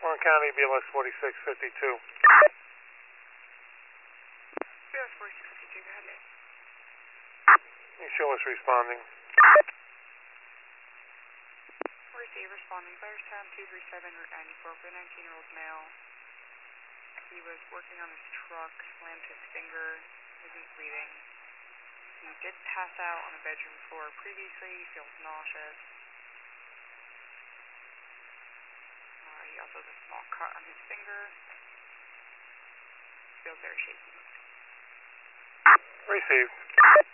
Warren County, BLS 4652. BLS 4652, go ahead. East Shore responding. Receive, responding. Firetown 237, Route 94, for a 19-year-old male. He was working on his truck, slammed his finger, isn't breathing. He did pass out on a bedroom floor previously, feels nauseous. He also has a small cut on his finger. Feels very shaky. Received.